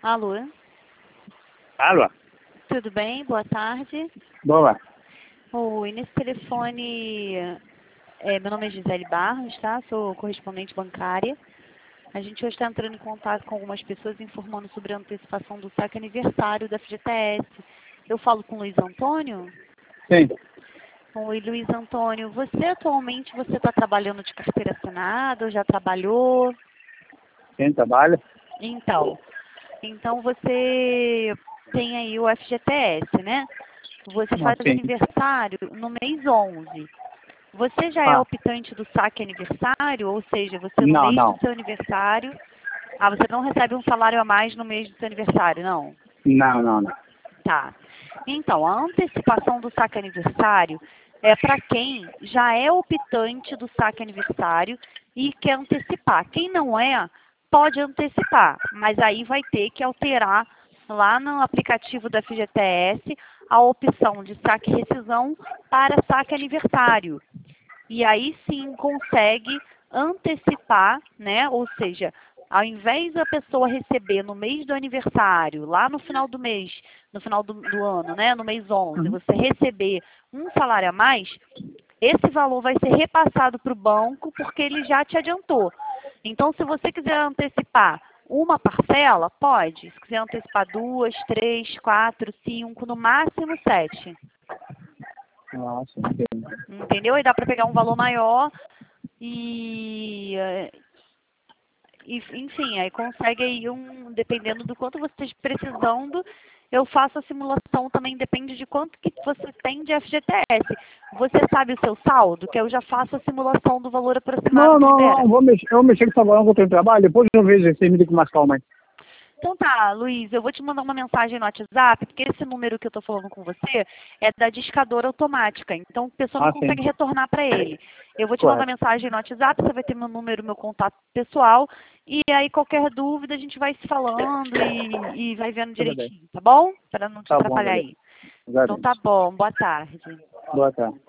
Alô, Alô? tudo bem? Boa tarde. Boa. Oi, nesse telefone, meu nome é Gisele Barros, tá? Sou correspondente bancária. A gente hoje está entrando em contato com algumas pessoas informando sobre a antecipação do saque aniversário da FGTS. Eu falo com o Luiz Antônio? Sim. Oi, Luiz Antônio, você está trabalhando de carteira assinada ou já trabalhou? Quem trabalha? Então você tem aí o FGTS, né? Você Não, faz sim. aniversário no mês 11. Você já é Ah, optante do saque aniversário? Ou seja, você no não, mês do não. seu aniversário... Ah, você não recebe um salário a mais no mês do seu aniversário, não? Não, não, não. Tá. Então, a antecipação do saque aniversário é para quem já é optante do saque aniversário e quer antecipar. Quem não é, pode antecipar, mas aí vai ter que alterar lá no aplicativo da FGTS a opção de saque e rescisão para saque aniversário. E aí sim consegue antecipar, né? Ou seja, ao invés da pessoa receber no mês do aniversário, lá no final do mês, no final do ano, né? No mês 11, Uhum. você receber um salário a mais, esse valor vai ser repassado para o banco porque ele já te adiantou. Então, se você quiser antecipar uma parcela, pode. Se quiser antecipar 2, 3, 4, 5, no máximo 7. Nossa, entendi. Entendeu? Aí dá para pegar um valor maior e, enfim, aí consegue aí dependendo do quanto você esteja precisando, eu faço a simulação também, depende de quanto que você tem de FGTS. Você sabe o seu saldo? Que eu já faço a simulação do valor aproximado Não, que não, libera. não. Eu vou mexer com essa bola que eu tenho trabalho. Depois eu vejo se me liga com mais calma aí. Então tá, Luiz, eu vou te mandar uma mensagem no WhatsApp, porque esse número que eu estou falando com você é da discadora automática, então a pessoa não Ah, sim. consegue retornar para ele. Eu vou te mandar Correto. mensagem no WhatsApp, você vai ter meu número, meu contato pessoal, e aí qualquer dúvida a gente vai se falando e vai vendo Tudo bem. direitinho, tá bom? Para não te Tá bom, atrapalhar beleza. aí. Então tá Agradeço. bom, boa tarde. Boa tarde.